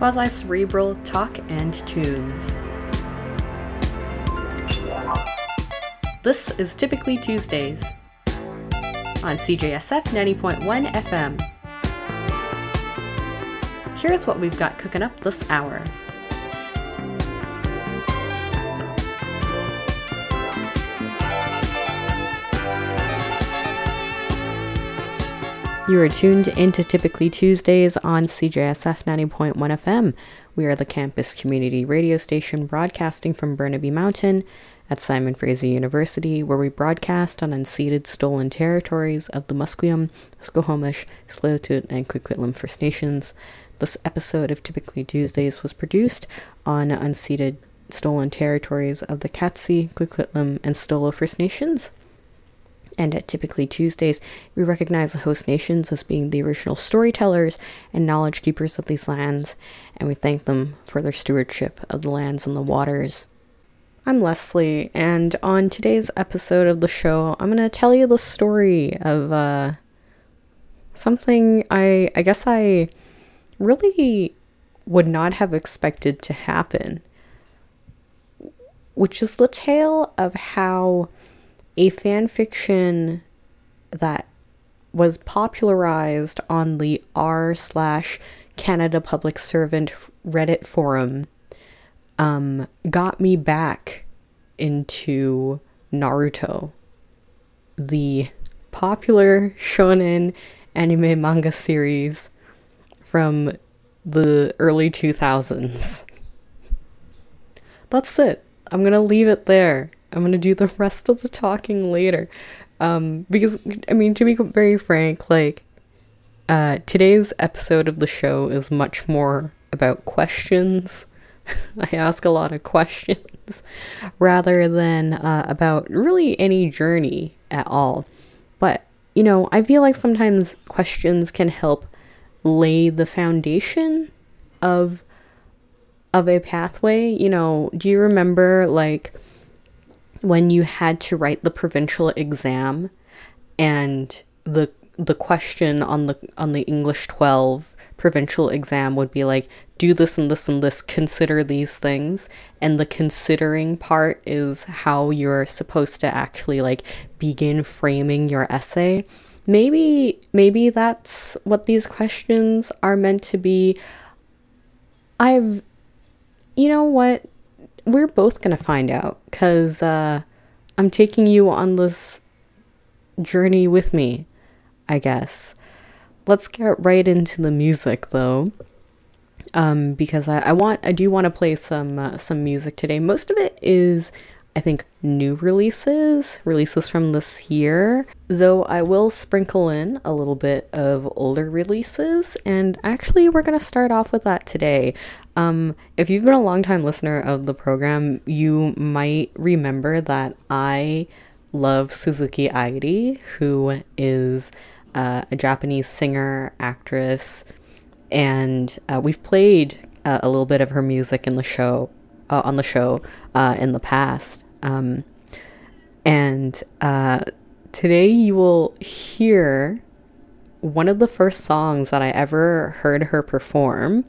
quasi-cerebral talk and tunes. This is Typically Tuesdays on CJSF 90.1 FM. Here's what we've got cooking up this hour. You are tuned into Typically Tuesdays on CJSF 90.1 FM. We are the campus community radio station broadcasting from Burnaby Mountain at Simon Fraser University, where we broadcast on unceded stolen territories of the Musqueam, Squamish, Tsleil-Waututh, and Coquitlam First Nations. This episode of Typically Tuesdays was produced on unceded stolen territories of the Katzie, Coquitlam, and Stolo First Nations. And at Typically Tuesdays, we recognize the host nations as being the original storytellers and knowledge keepers of these lands, and we thank them for their stewardship of the lands and the waters. I'm Leslie, and on today's episode of the show, I'm going to tell you the story of something I guess I really would not have expected to happen, which is the tale of how a fan fiction that was popularized on the r/Canada Public Servant Reddit forum got me back into Naruto, the popular shonen anime manga series from the early 2000s. That's it. I'm gonna leave it there. I'm going to do the rest of the talking later. Because, I mean, to be very frank, today's episode of the show is much more about questions. I ask a lot of questions rather than about really any journey at all. But, you know, I feel like sometimes questions can help lay the foundation of a pathway. You know, do you remember, when you had to write the provincial exam and the question on the English 12 provincial exam would be like, do this and this and this, consider these things, and the considering part is how you're supposed to actually begin framing your essay. Maybe that's what these questions are meant to be. You know what? We're both gonna find out, because I'm taking you on this journey with me, I guess. Let's get right into the music, though, because I do want to play some music today. Most of it is, I think, new releases from this year, though I will sprinkle in a little bit of older releases, and actually we're going to start off with that today. If you've been a long-time listener of the program, you might remember that I love Suzuki Airi, who is a Japanese singer, actress, and we've played a little bit of her music in the show, in the past. And today you will hear one of the first songs that I ever heard her perform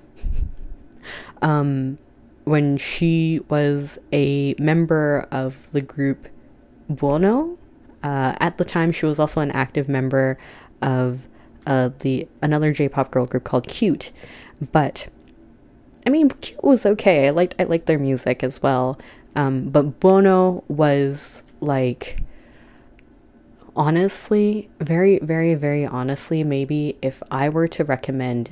when she was a member of the group Buono. At the time, she was also an active member of another J-pop girl group called Cute. But I mean, Cute was okay. I liked their music as well. But Buono was honestly, very, very, very honestly, maybe if I were to recommend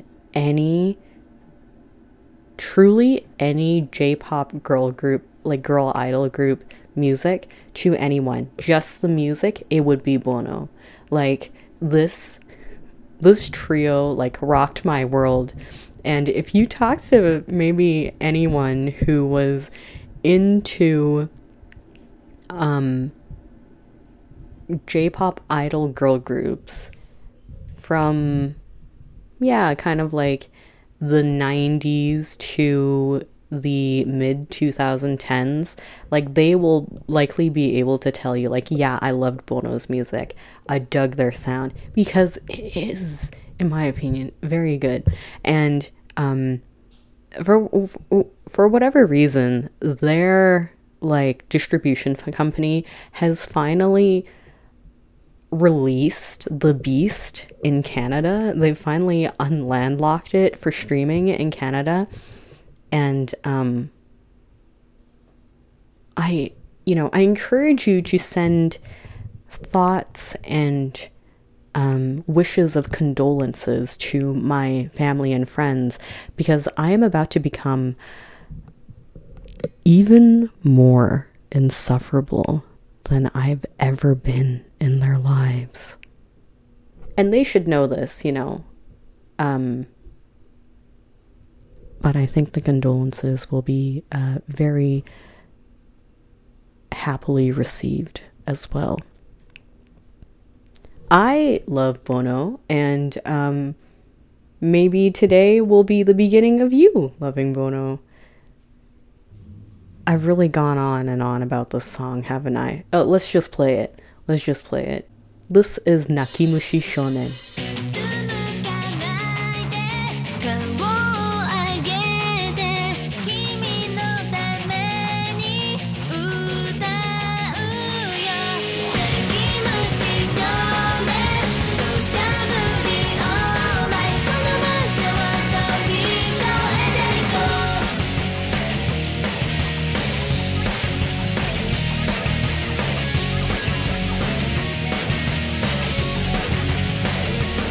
truly any J-pop girl group, girl idol group music to anyone, just the music, it would be Buono. This trio rocked my world. And if you talk to maybe anyone who was into J-pop idol girl groups from kind of the 90s to the mid 2010s, they will likely be able to tell you I loved Buono's music, I dug their sound, because it is, in my opinion, very good. And for for whatever reason, their like distribution company has finally released The Beast in Canada. They've finally unlandlocked it for streaming in Canada. And I encourage you to send thoughts and wishes of condolences to my family and friends, because I am about to become even more insufferable than I've ever been in their lives. And they should know this, but I think the condolences will be very happily received as well. I love Bono, and maybe today will be the beginning of you loving Bono. I've really gone on and on about this song, haven't I? Oh, let's just play it. This is Nakimushi Shonen. 「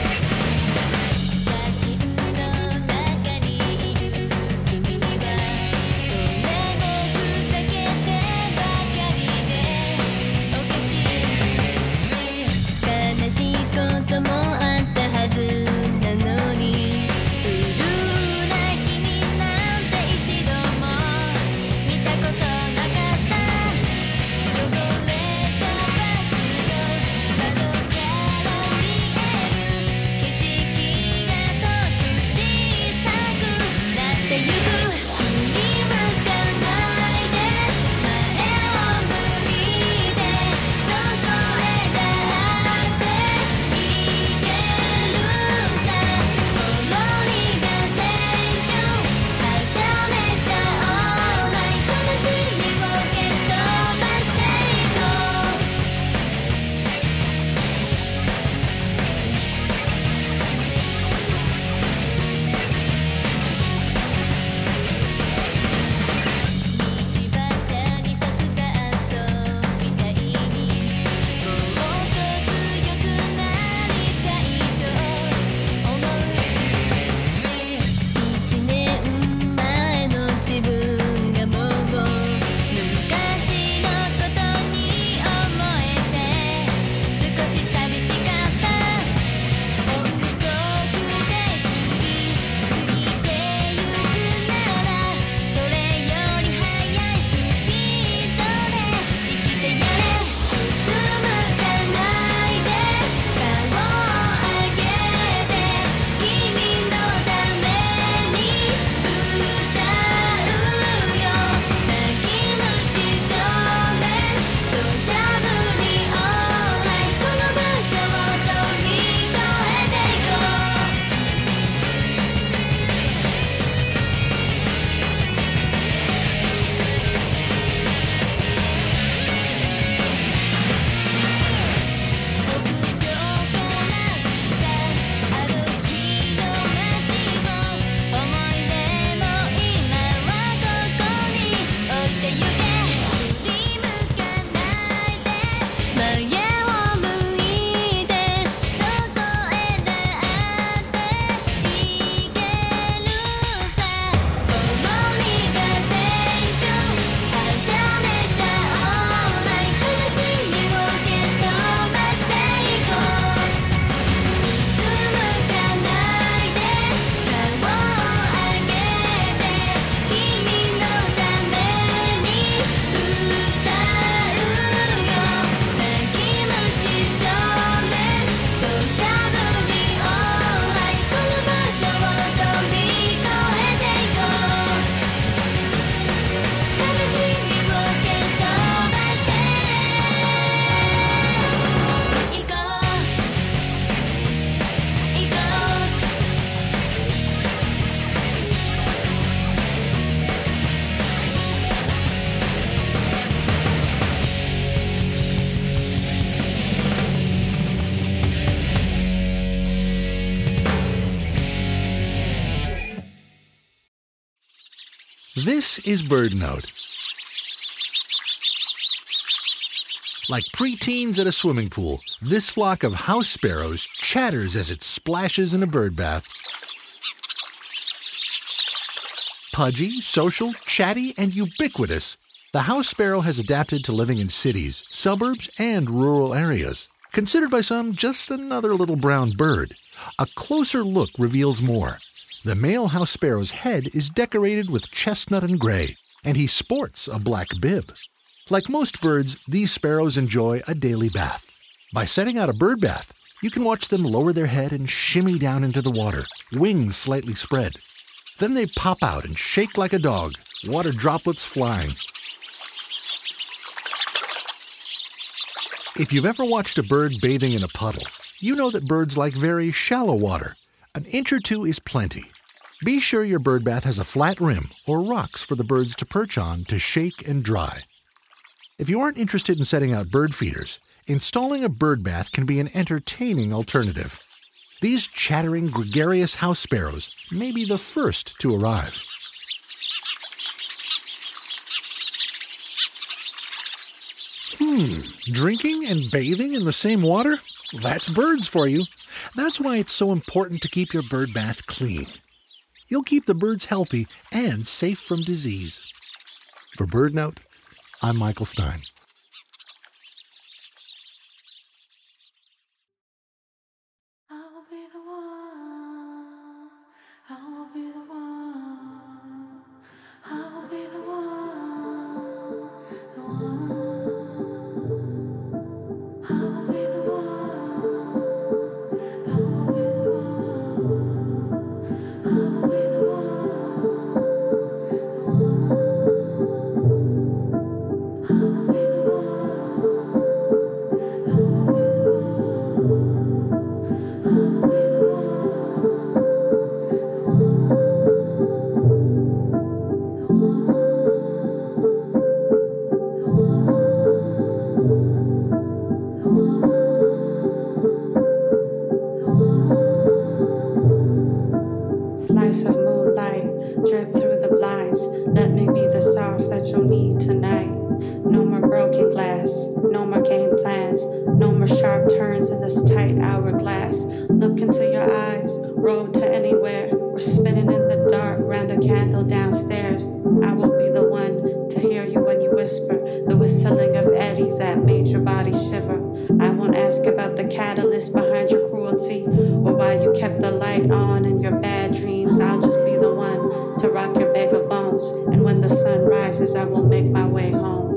This is BirdNote. Like preteens at a swimming pool, this flock of house sparrows chatters as it splashes in a bird bath. Pudgy, social, chatty, and ubiquitous, the house sparrow has adapted to living in cities, suburbs, and rural areas. Considered by some just another little brown bird, a closer look reveals more. The male house sparrow's head is decorated with chestnut and gray, and he sports a black bib. Like most birds, these sparrows enjoy a daily bath. By setting out a bird bath, you can watch them lower their head and shimmy down into the water, wings slightly spread. Then they pop out and shake like a dog, water droplets flying. If you've ever watched a bird bathing in a puddle, you know that birds like very shallow water. An inch or two is plenty. Be sure your bird bath has a flat rim or rocks for the birds to perch on to shake and dry. If you aren't interested in setting out bird feeders, installing a bird bath can be an entertaining alternative. These chattering, gregarious house sparrows may be the first to arrive. Drinking and bathing in the same water? That's birds for you. That's why it's so important to keep your bird bath clean. You'll keep the birds healthy and safe from disease. For BirdNote, I'm Michael Stein. Slice of moonlight, drip through the blinds. Let me be the soft that you'll need tonight. No more broken glass, no more game plans, no more sharp turns in this tight hourglass. Look into your eyes, road to anywhere. We're spinning in the dark, round a candle downstairs. I will be the one to hear you when you whisper, the whistling of eddies that made your body shiver. I won't ask about the catalyst behind your cruelty, or why you kept the light on in your bad dreams. I'll just be the one to rock your bag of bones, and when the sun rises, I will make my way home.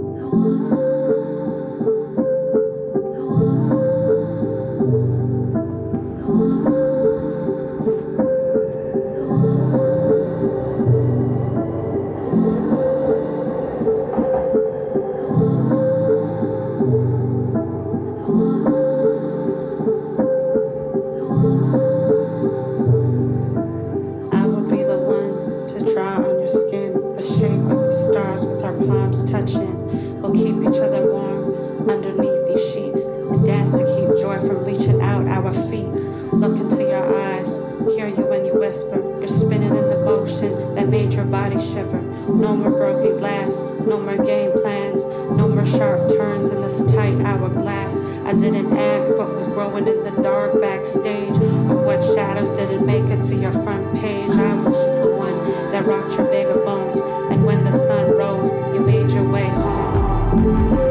I will be the one to draw on your skin the shape of the stars with our palms touching. We'll keep each other warm underneath these sheets and dance to keep joy from reaching out our feet. Look into your eyes, hear you when you whisper. You're spinning in the motion that made your body shiver. No more broken glass, no more game plans, no more sharp turns in this tight hourglass. I didn't ask what was growing in the dark backstage, or what shadows didn't make it to your front page. I was just the one that rocked your bag of bones, and when the sun rose, you made your way home.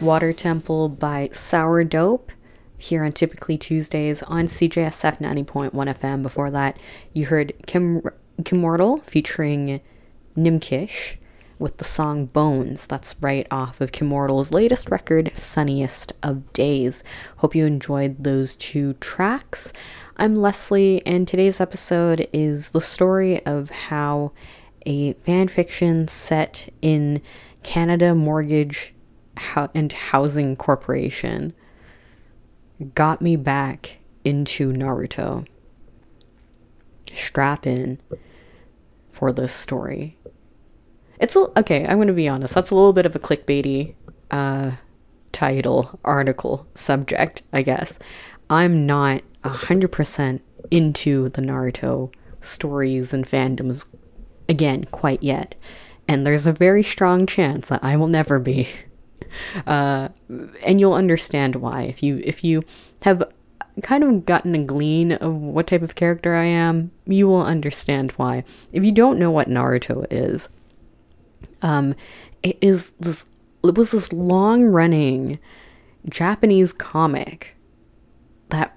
Water Temple by Sour Dope here on Typically Tuesdays on CJSF 90.1 FM. Before that, you heard Kimmortal featuring Nimkish with the song Bones. That's right off of Kimmortal's latest record, Sunniest of Days. Hope you enjoyed those two tracks. I'm Leslie, and today's episode is the story of how a fanfiction set in Canada Mortgage and Housing Corporation got me back into Naruto. Strap in for this story. Okay, I'm going to be honest, that's a little bit of a clickbaity title, article, subject, I guess. I'm not 100% into the Naruto stories and fandoms, again, quite yet. And there's a very strong chance that I will never be. And you'll understand why. If you have kind of gotten a glean of what type of character I am, you will understand why. If you don't know what Naruto is, it was this long-running Japanese comic that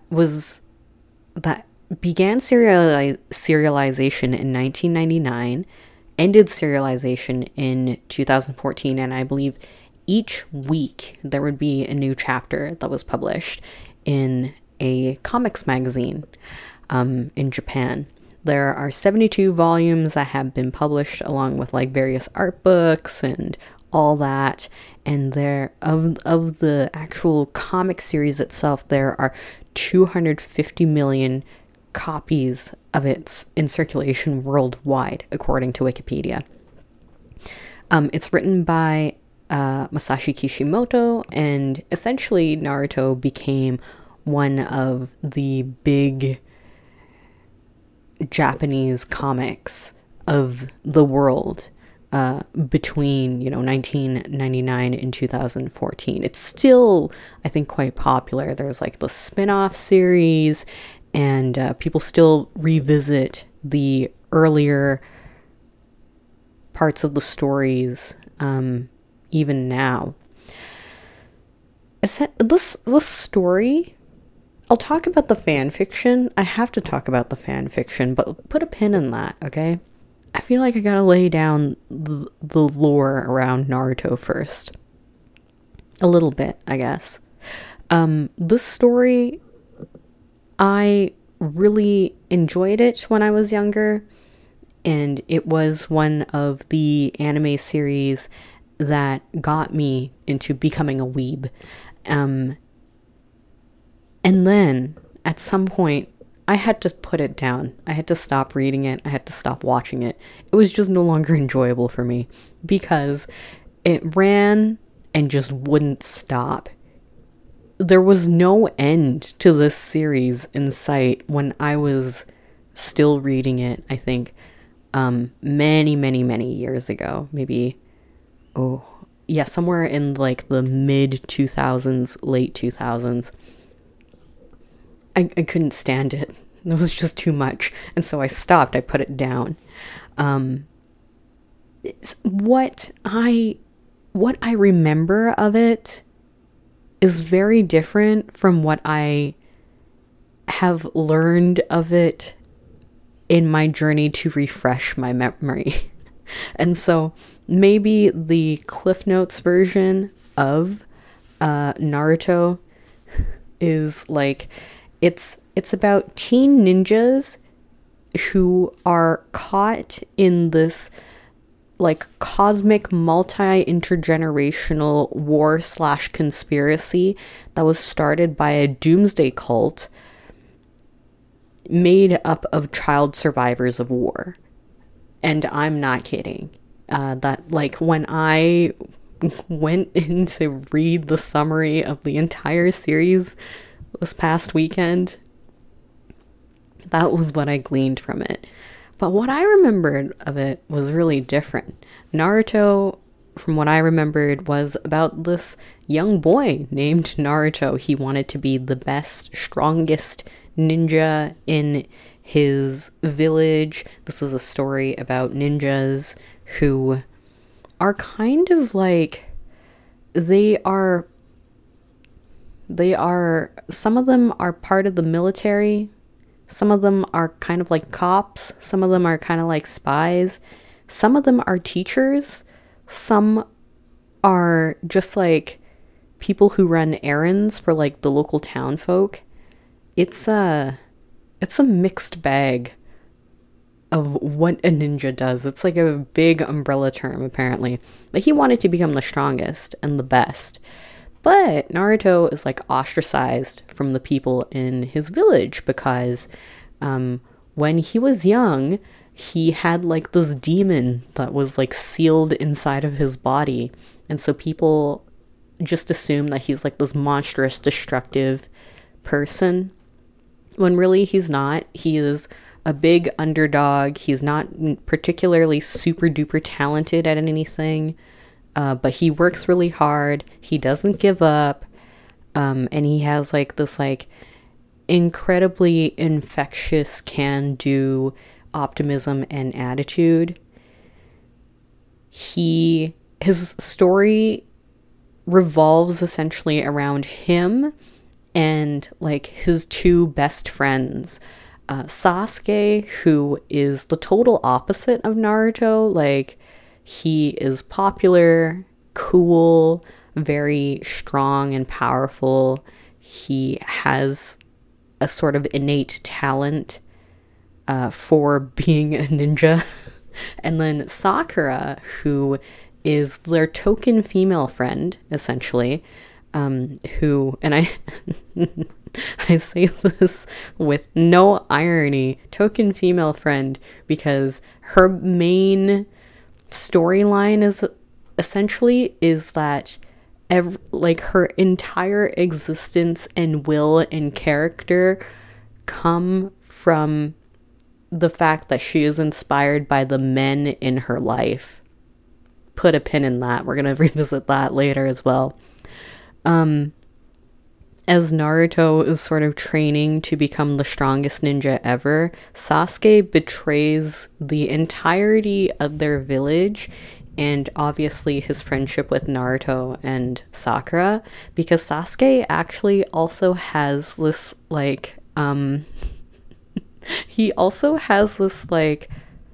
began serialization in 1999, ended serialization in 2014, and I believe each week there would be a new chapter that was published in a comics magazine in Japan. There are 72 volumes that have been published, along with like various art books and all that. And there of the actual comic series itself, there are 250 million copies of it in circulation worldwide, according to Wikipedia. It's written by Masashi Kishimoto, and essentially Naruto became one of the big Japanese comics of the world between 1999 and 2014. It's still, I think, quite popular. There's like the spin-off series, and people still revisit the earlier parts of the stories even now. This story, I'll talk about the fan fiction. I have to talk about the fan fiction, but put a pin in that, okay? I feel like I gotta lay down the lore around Naruto first. A little bit, I guess. This story, I really enjoyed it when I was younger, and it was one of the anime series that got me into becoming a weeb. And then, at some point, I had to put it down. I had to stop reading it. I had to stop watching it. It was just no longer enjoyable for me because it ran and just wouldn't stop. There was no end to this series in sight when I was still reading it, I think, many, many, many years ago. Maybe, somewhere in like the mid-2000s, late 2000s. I couldn't stand it. It was just too much. And so I stopped. I put it down. What I remember of it is very different from what I have learned of it in my journey to refresh my memory. And so maybe the Cliff Notes version of Naruto is like, it's about teen ninjas who are caught in this like cosmic multi-intergenerational war / conspiracy that was started by a doomsday cult made up of child survivors of war. And I'm not kidding. That like when I went in to read the summary of the entire series this past weekend, that was what I gleaned from it. But what I remembered of it was really different. Naruto, from what I remembered, was about this young boy named Naruto. He wanted to be the best, strongest ninja in his village. This is a story about ninjas who are kind of like, they are Some of them are part of the military. Some of them are kind of like cops. Some of them are kind of like spies. Some of them are teachers. Some are just like people who run errands for like the local town folk. It's a mixed bag of what a ninja does. It's like a big umbrella term, apparently. But he wanted to become the strongest and the best. But Naruto is like ostracized from the people in his village because when he was young, he had like this demon that was like sealed inside of his body. And so people just assume that he's like this monstrous, destructive person, when really he's not. He is a big underdog. He's not particularly super duper talented at anything, but he works really hard. He doesn't give up, and he has like this like incredibly infectious can-do optimism and attitude. His story revolves essentially around him and like his two best friends, Sasuke, who is the total opposite of Naruto. Like, he is popular, cool, very strong and powerful. He has a sort of innate talent for being a ninja. And then Sakura, who is their token female friend, essentially, who, and I say this with no irony, token female friend, because her main storyline is that like her entire existence and will and character come from the fact that she is inspired by the men in her life. Put a pin in that. We're going to revisit that later as well. As Naruto is sort of training to become the strongest ninja ever, Sasuke betrays the entirety of their village and obviously his friendship with Naruto and Sakura, because Sasuke actually also has this like he also has this like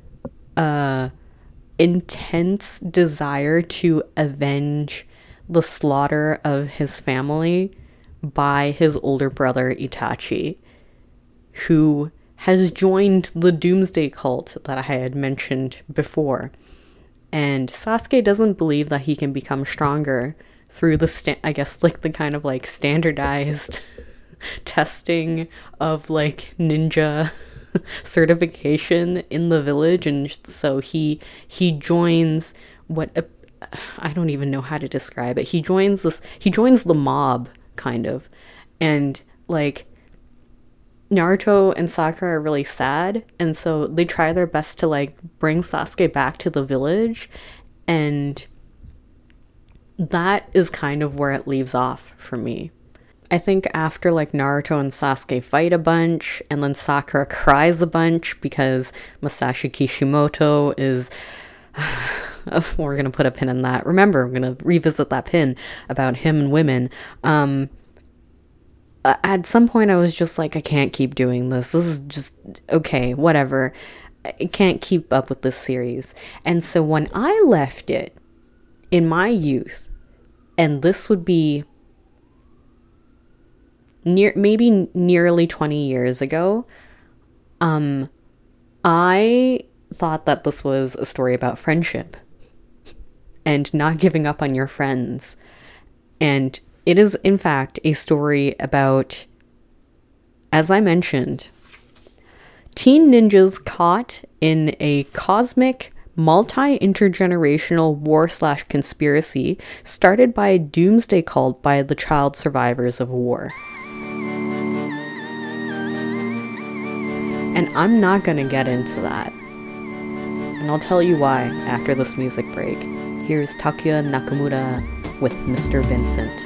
intense desire to avenge the slaughter of his family by his older brother Itachi, who has joined the Doomsday Cult that I had mentioned before. And Sasuke doesn't believe that he can become stronger through the I guess like the kind of like standardized testing of like ninja certification in the village, and so he joins I don't even know how to describe it. He joins the mob, kind of, and like Naruto and Sakura are really sad, and so they try their best to like bring Sasuke back to the village, and that is kind of where it leaves off for me. I think after like Naruto and Sasuke fight a bunch, and then Sakura cries a bunch because Masashi Kishimoto is we're gonna put a pin in that. Remember, I'm gonna revisit that pin about him and women. At some point I was just like, I can't keep doing this. This is just, okay, whatever. I can't keep up with this series. And so when I left it in my youth, and this would be nearly 20 years ago, I thought that this was a story about friendship and not giving up on your friends. And it is, in fact, a story about, as I mentioned, teen ninjas caught in a cosmic, multi-intergenerational war/conspiracy started by a doomsday cult by the child survivors of war. And I'm not gonna get into that. And I'll tell you why after this music break. Here's Takuya Nakamura with Mr. Vincent.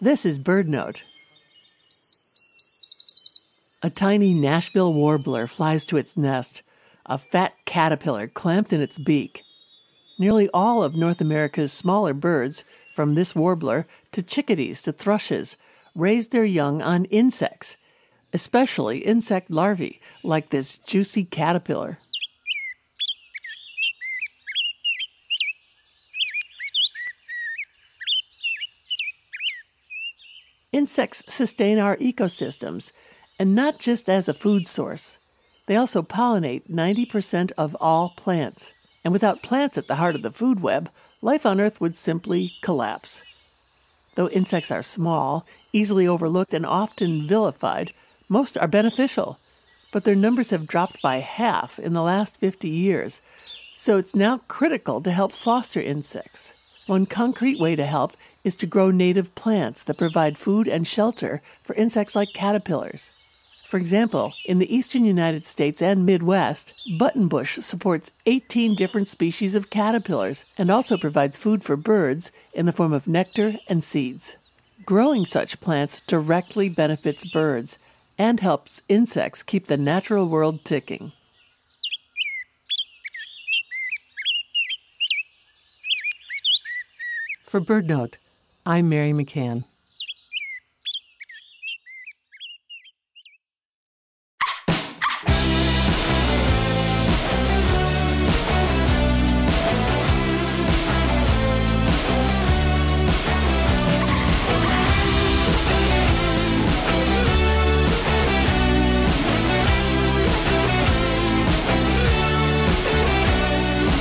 This is BirdNote. A tiny Nashville warbler flies to its nest, a fat caterpillar clamped in its beak. Nearly all of North America's smaller birds, from this warbler to chickadees to thrushes, raise their young on insects, especially insect larvae like this juicy caterpillar. Insects sustain our ecosystems, and not just as a food source. They also pollinate 90% of all plants. And without plants at the heart of the food web, life on Earth would simply collapse. Though insects are small, easily overlooked, and often vilified, most are beneficial. But their numbers have dropped by half in the last 50 years, so it's now critical to help foster insects. One concrete way to help is to grow native plants that provide food and shelter for insects like caterpillars. For example, in the eastern United States and Midwest, buttonbush supports 18 different species of caterpillars and also provides food for birds in the form of nectar and seeds. Growing such plants directly benefits birds and helps insects keep the natural world ticking. For BirdNote, I'm Mary McCann.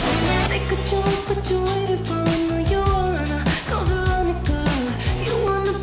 What you waiting for? I know you wanna go, Veronica. You wanna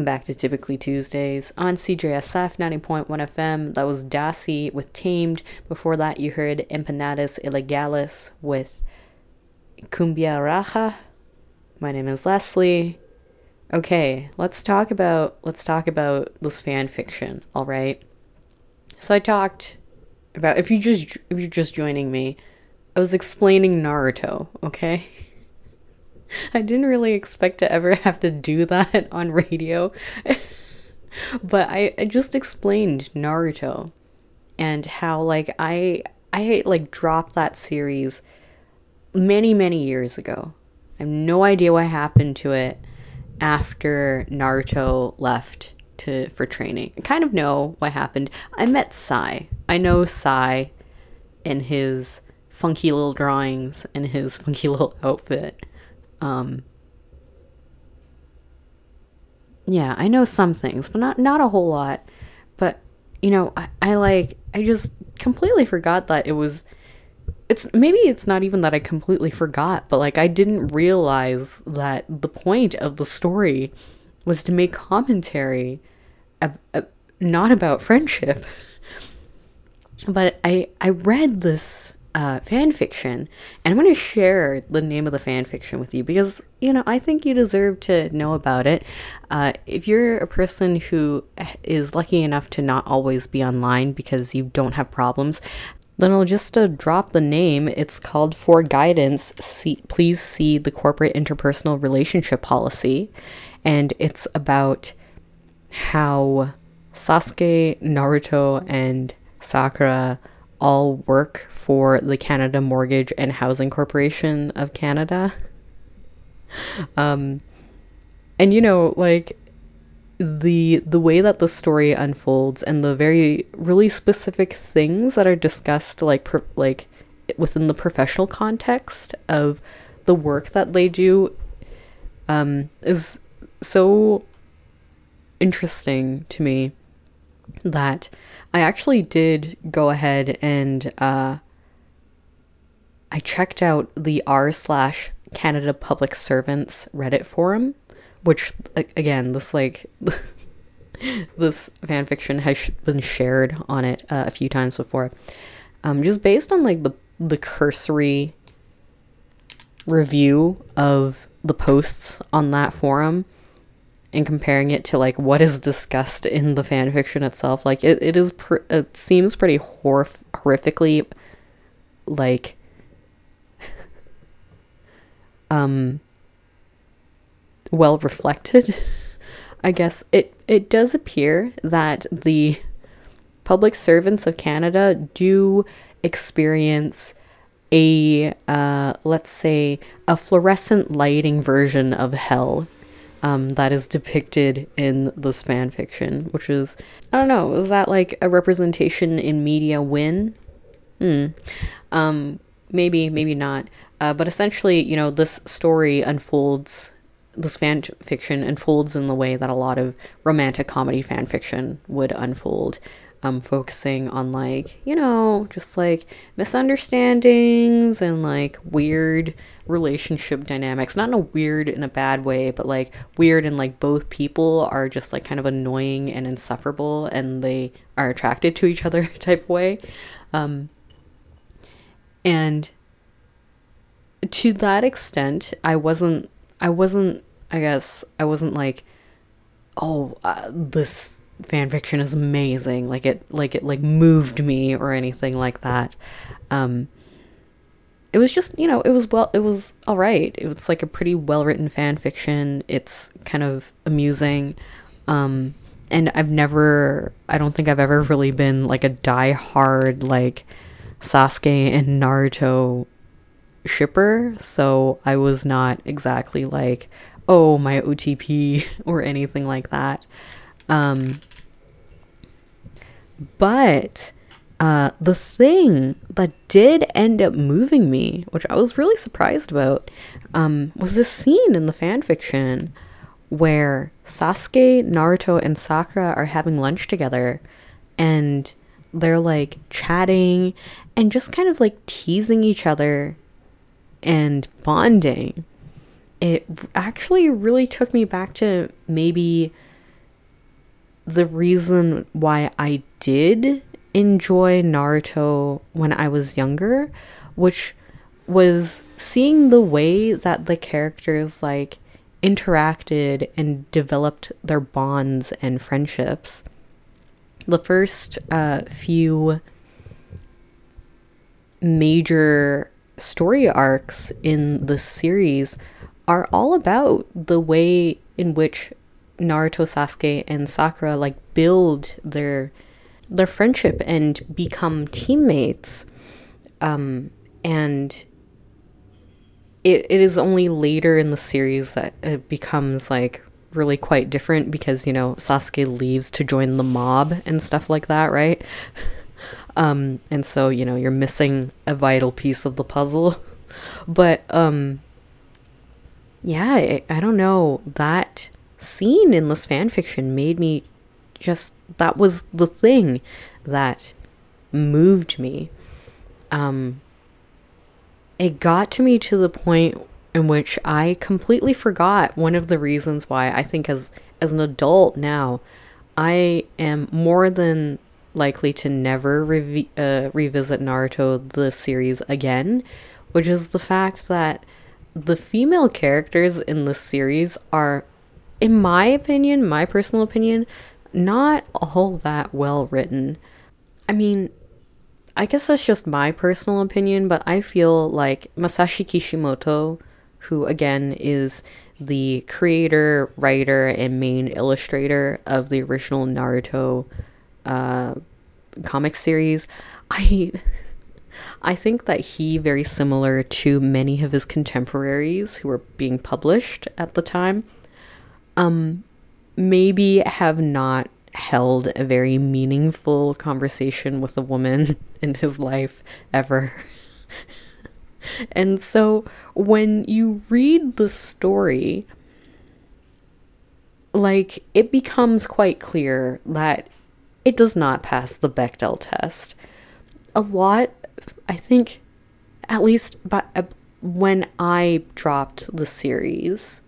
back to Typically Tuesdays on CJSF 90.1 FM. That was Dasi with Tamed. Before that, you heard Empanadas Ilegales with Cumbia Raja. My name is Leslie. Okay, let's talk about this fan fiction, all right? So I talked about, if you're just joining me, I was explaining Naruto, okay? I didn't really expect to ever have to do that on radio. But I just explained Naruto and how like I like dropped that series many years ago. I have no idea what happened to it after Naruto left for training. I kind of know what happened. I met Sai. I know Sai and his funky little drawings and his funky little outfit. Yeah, I know some things, but not a whole lot. But, you know, I just completely forgot that it's not even that I completely forgot, but like I didn't realize that the point of the story was to make commentary not about friendship. But I read this fan fiction, and I'm going to share the name of the fan fiction with you because, you know, I think you deserve to know about it. If you're a person who is lucky enough to not always be online because you don't have problems, then I'll just drop the name. It's called For Guidance, Please See the Corporate Interpersonal Relationship Policy. And it's about how Sasuke, Naruto, and Sakura all work for the Canada Mortgage and Housing Corporation of Canada. And you know, like the way that the story unfolds and the really specific things that are discussed like within the professional context of the work that they do is so interesting to me that I actually did go ahead and I checked out the r/Canada Public Servants Reddit forum, which again, this this fanfiction has been shared on it a few times before. Just based on like the cursory review of the posts on that forum, and comparing it to like what is discussed in the fan fiction itself, like it seems pretty horrifically like well reflected. I guess it does appear that the public servants of Canada do experience a let's say a fluorescent lighting version of hell. That is depicted in this fan fiction, which is, I don't know, is that like a representation in media win? Maybe not. But essentially, you know, this fan fiction unfolds in the way that a lot of romantic comedy fan fiction would unfold. Focusing on like, you know, just like misunderstandings and like weird relationship dynamics, not in a weird in a bad way, but like weird in like both people are just like kind of annoying and insufferable and they are attracted to each other type way. And to that extent, I wasn't like, this fan fiction is amazing, like it moved me or anything like that. It was just, you know, it was all right. It was like a pretty well written fan fiction. It's kind of amusing, and I don't think I've ever really been like a die-hard like Sasuke and Naruto shipper, so I was not exactly like, oh, my OTP or anything like that. But the thing that did end up moving me, which I was really surprised about, was this scene in the fanfiction where Sasuke, Naruto, and Sakura are having lunch together, and they're like chatting and just kind of like teasing each other and bonding. It actually really took me back to maybe the reason why I did enjoy Naruto when I was younger, which was seeing the way that the characters like interacted and developed their bonds and friendships. The first few major story arcs in the series are all about the way in which Naruto, Sasuke, and Sakura like build their friendship and become teammates. And it is only later in the series that it becomes like really quite different because, you know, Sasuke leaves to join the mob and stuff like that, right? And so, you know, you're missing a vital piece of the puzzle. But yeah, I don't know, that scene in this fanfiction made me just, that was the thing that moved me. It got to me to the point in which I completely forgot one of the reasons why I think as an adult now, I am more than likely to never revisit Naruto the series again, which is the fact that the female characters in this series are, in my opinion, my personal opinion, not all that well written. I mean, I guess that's just my personal opinion, but I feel like Masashi Kishimoto, who again is the creator, writer, and main illustrator of the original Naruto comic series, I think that he, very similar to many of his contemporaries who were being published at the time, maybe have not held a very meaningful conversation with a woman in his life ever. And so when you read the story, like, it becomes quite clear that it does not pass the Bechdel test. A lot, I think, at least when I dropped the series,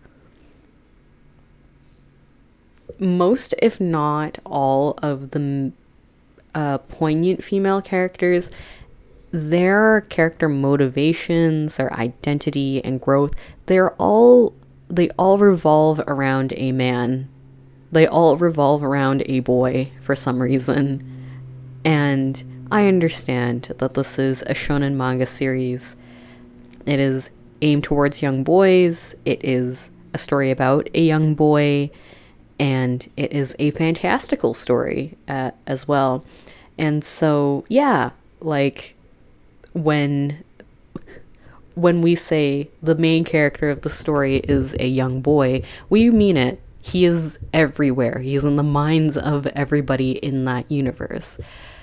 most, if not all, of the poignant female characters, their character motivations, their identity and growth, they all revolve around a man. They all revolve around a boy for some reason. And I understand that this is a shonen manga series. It is aimed towards young boys. It is a story about a young boy. And it is a fantastical story as well. And so, yeah, like, when we say the main character of the story is a young boy, we mean it. He is everywhere. He is in the minds of everybody in that universe.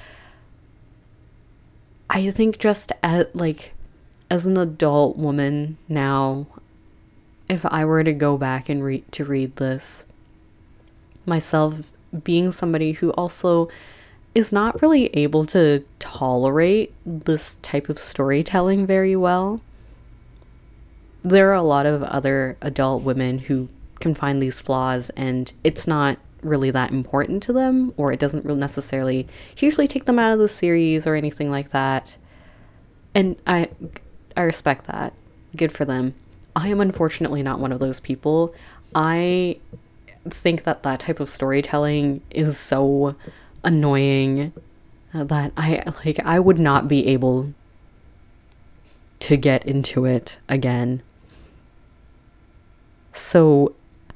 I think just as an adult woman now, if I were to go back and read this, myself being somebody who also is not really able to tolerate this type of storytelling very well. There are a lot of other adult women who can find these flaws and it's not really that important to them, or it doesn't really necessarily hugely take them out of the series or anything like that. And I respect that. Good for them. I am unfortunately not one of those people. I think that type of storytelling is so annoying that I would not be able to get into it again. So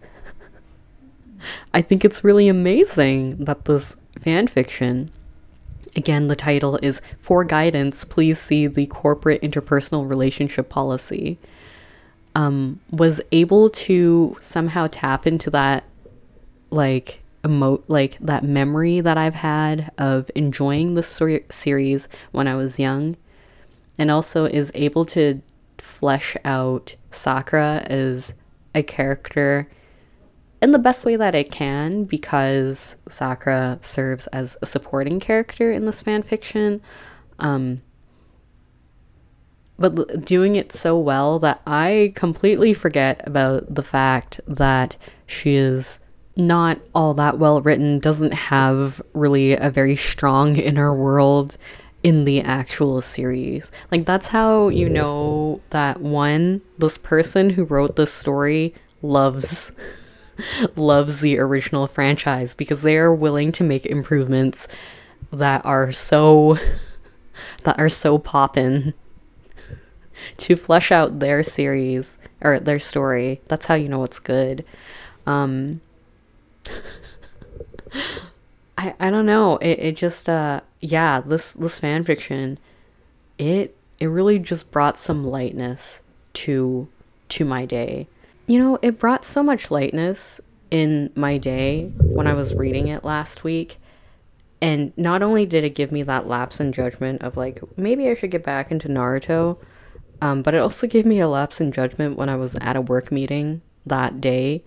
I think it's really amazing that this fan fiction, again, the title is "For Guidance, Please See the Corporate Interpersonal Relationship Policy," was able to somehow tap into that that memory that I've had of enjoying this series when I was young, and also is able to flesh out Sakura as a character in the best way that it can, because Sakura serves as a supporting character in this fan fiction, but doing it so well that I completely forget about the fact that she is not all that well written, doesn't have really a very strong inner world in the actual series. Like, that's how you know that this person who wrote this story loves the original franchise, because they are willing to make improvements that are so poppin' to flesh out their series or their story. That's how you know it's good. I don't know. It just this fan fiction, it really just brought some lightness to my day. You know, it brought so much lightness in my day when I was reading it last week. And not only did it give me that lapse in judgment of like, maybe I should get back into Naruto, but it also gave me a lapse in judgment when I was at a work meeting that day,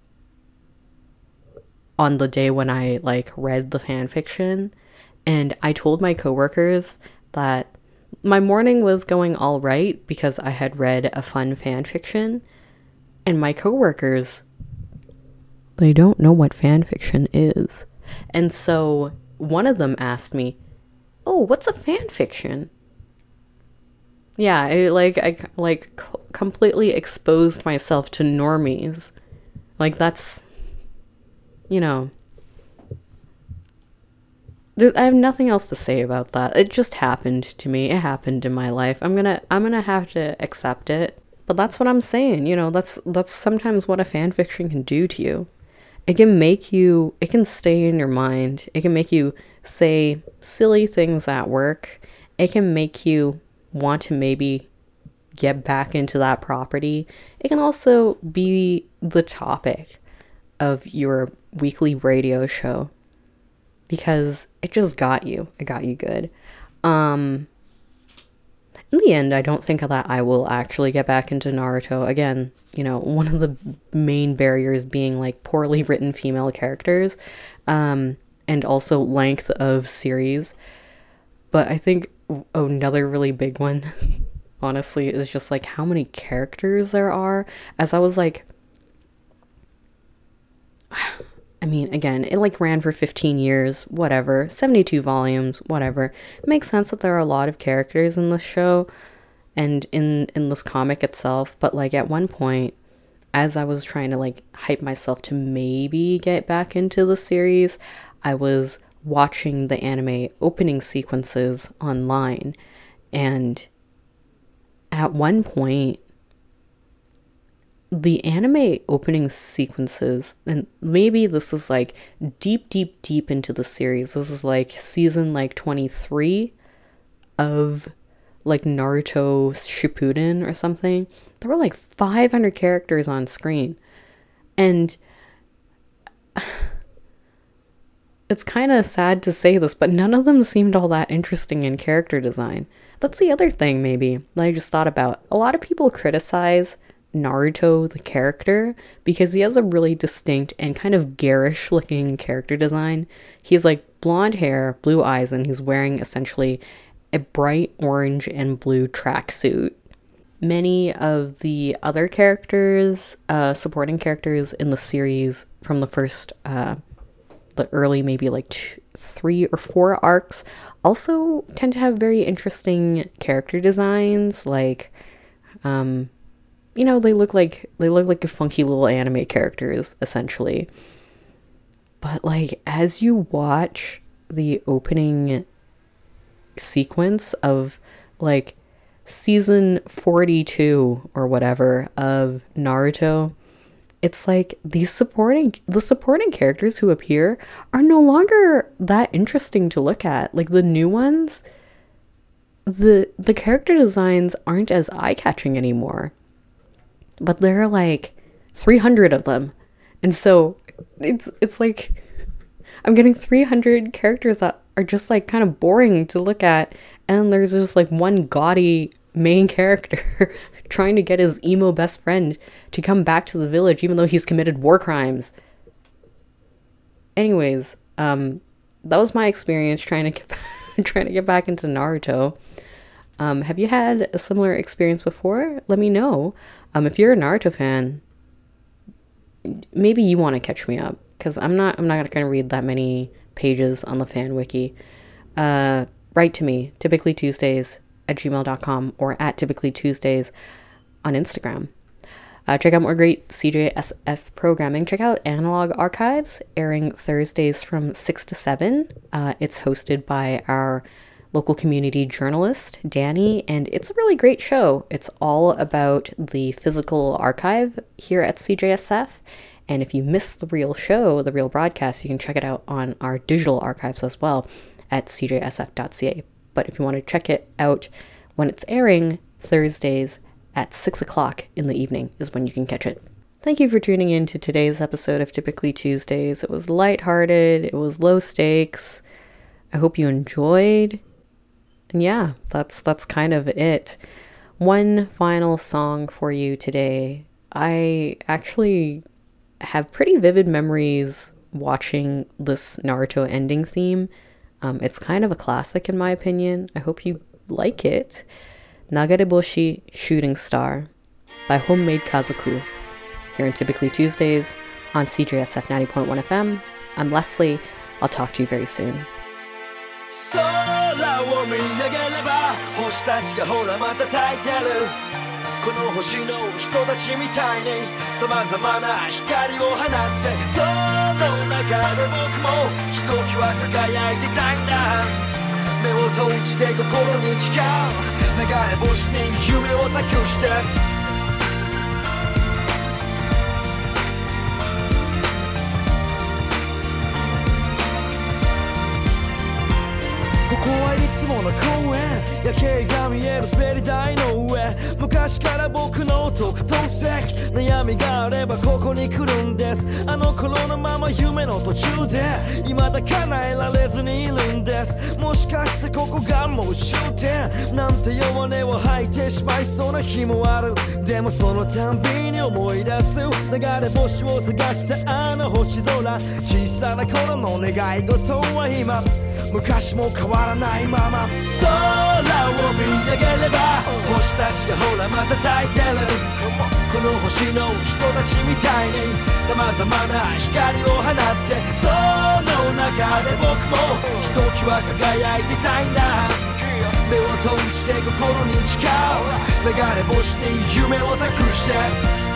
on the day when I like read the fan fiction, and I told my coworkers that my morning was going all right because I had read a fun fan fiction, and my coworkers, they don't know what fan fiction is. And so one of them asked me, "Oh, what's a fan fiction?" Yeah, I completely exposed myself to normies. Like, that's, you know, I have nothing else to say about that. It just happened to me. It happened in my life. I'm gonna have to accept it. But that's what I'm saying. You know, that's sometimes what a fan fiction can do to you. It can stay in your mind. It can make you say silly things at work. It can make you want to maybe get back into that property. It can also be the topic of your weekly radio show, because it just got you. It got you good. In the end, I don't think that I will actually get back into Naruto. Again, you know, one of the main barriers being like poorly written female characters, and also length of series. But I think another really big one, honestly, is just like how many characters there are. As I was like, I mean, again, it like ran for 15 years, whatever, 72 volumes, whatever. It makes sense that there are a lot of characters in this show and in this comic itself, but like at one point, as I was trying to like hype myself to maybe get back into the series, I was watching the anime opening sequences online, and at one point, the anime opening sequences, and maybe this is like deep into the series. This is like season like 23 of like Naruto Shippuden or something. There were like 500 characters on screen. And it's kind of sad to say this, but none of them seemed all that interesting in character design. That's the other thing maybe that I just thought about. A lot of people criticize Naruto the character because he has a really distinct and kind of garish looking character design. He has like blonde hair, blue eyes, and he's wearing essentially a bright orange and blue tracksuit. Many of the other characters, supporting characters in the series from the first, the early maybe like 3 or 4 arcs, also tend to have very interesting character designs. Like, you know, they look like a funky little anime characters, essentially. But like, as you watch the opening sequence of like season 42 or whatever of Naruto, it's like the supporting characters who appear are no longer that interesting to look at. Like the new ones, the character designs aren't as eye-catching anymore. But there are like 300 of them. And so it's like I'm getting 300 characters that are just like kind of boring to look at, and there's just like one gaudy main character trying to get his emo best friend to come back to the village even though he's committed war crimes. Anyways, that was my experience trying to get back into Naruto. Have you had a similar experience before? Let me know. If you're a Naruto fan, maybe you want to catch me up. because I'm not going to read that many pages on the fan wiki. Write to me, typicallytuesdays@gmail.com or at typicallytuesdays on Instagram. Check out more great CJSF programming. Check out Analog Archives, airing Thursdays from 6 to 7. It's hosted by our local community journalist, Danny, and it's a really great show. It's all about the physical archive here at CJSF. And if you miss the real show, the real broadcast, you can check it out on our digital archives as well at cjsf.ca. But if you want to check it out when it's airing, Thursdays at 6 o'clock in the evening is when you can catch it. Thank you for tuning in to today's episode of Typically Tuesdays. It was lighthearted, it was low stakes. I hope you enjoyed. And yeah, that's kind of it. One final song for you today. I actually have pretty vivid memories watching this Naruto ending theme. It's kind of a classic in my opinion. I hope you like it. Nagareboshi Shooting Star by Homemade Kazoku. Here in Typically Tuesdays on CJSF 90.1 FM. I'm Leslie. I'll talk to you very soon. 空を見上げれば星たちがほらまた焚いてるこの星の人たちみたいに様々な光を放ってその中で僕もひときわ輝いてたいんだ目を閉じて心に誓う流れ星に夢を託してここはいつもの公園夜景が見える滑り台の上昔から僕の特等席悩みがあればここに来るんですあの頃のまま夢の途中で未だ叶えられずにいるんですもしかしてここがもう終点なんて弱音を吐いてしまいそうな日もあるでもそのたんびに思い出す流れ星を探したあの星空小さな頃の願い事は今昔も変わらないまま空を見上げれば星たちがほらまた焚いてるこの星の人たちみたいに様々な光を放ってその中で僕もひときわ輝いてたいんだ目を閉じて心に誓う流れ星に夢を託して